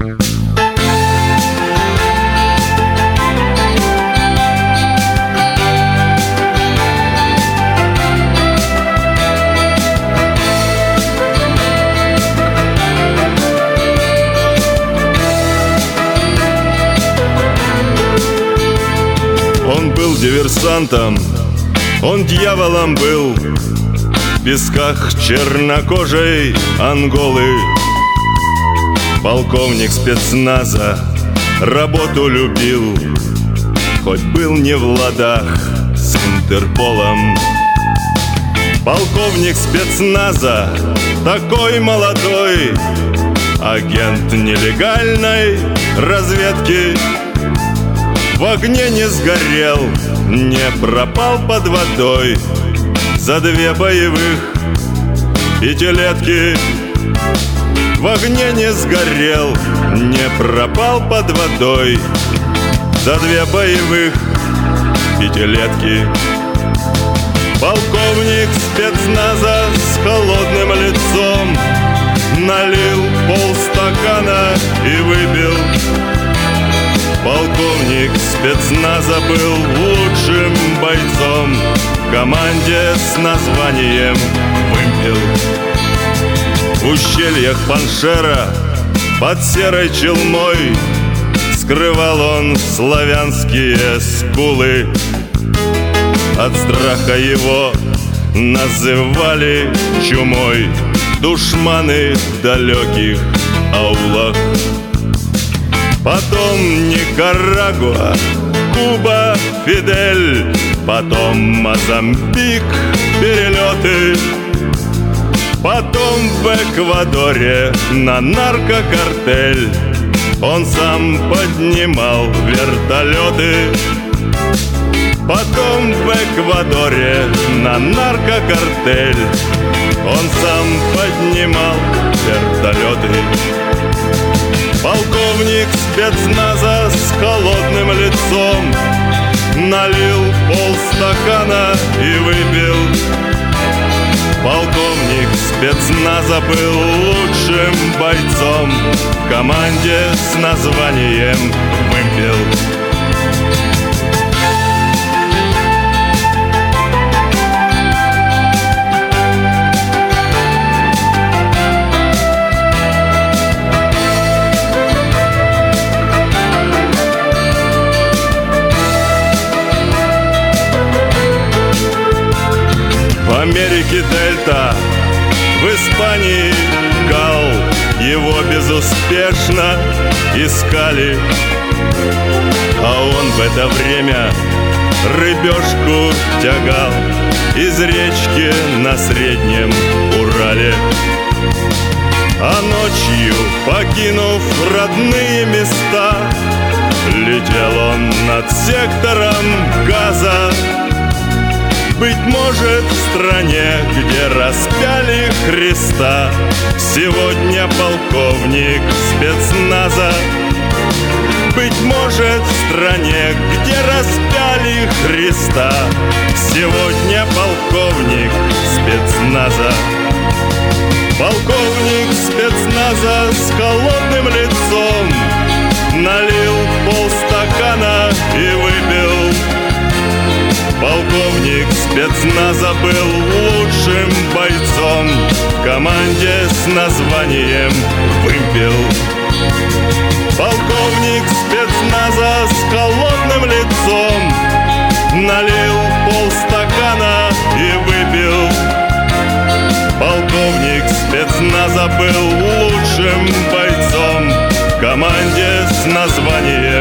Он был диверсантом, он дьяволом был в песках чернокожей Анголы. Полковник спецназа работу любил, хоть был не в ладах с Интерполом. Полковник спецназа, такой молодой, агент нелегальной разведки. В огне не сгорел, не пропал под водой за 2 боевых пятилетки. В огне не сгорел, не пропал под водой за 2 боевых пятилетки. Полковник спецназа с холодным лицом налил полстакана и выпил. Полковник спецназа был лучшим бойцом в команде с названием «Вымпел». В ущельях Паншера под серой челмой скрывал он славянские скулы. От страха его называли чумой душманы в далеких аулах. Потом Никарагуа, Куба, Фидель, потом Мозамбик, перелеты. Потом в Эквадоре на наркокартель он сам поднимал вертолеты. Потом в Эквадоре на наркокартель он сам поднимал вертолеты. Полковник спецназа с холодным лицом налил полстакана и выпил. Полковник спецназа был лучшим бойцом в команде с названием «Вымпел». В Америке Дельта, в Испании Гал, его безуспешно искали. А он в это время рыбешку тягал из речки на Среднем Урале. А ночью, покинув родные места, летел он над сектором Газа. Быть может, в стране, где распяли Христа, сегодня полковник спецназа. Быть может, в стране, где распяли Христа, сегодня полковник спецназа. Полковник спецназа с холодным лицом налил полстакана и выпил. Полковник спецназа был лучшим бойцом в команде с названием «Вымпел». Полковник спецназа с холодным лицом налил полстакана и выпил. Полковник спецназа был лучшим бойцом в команде с названием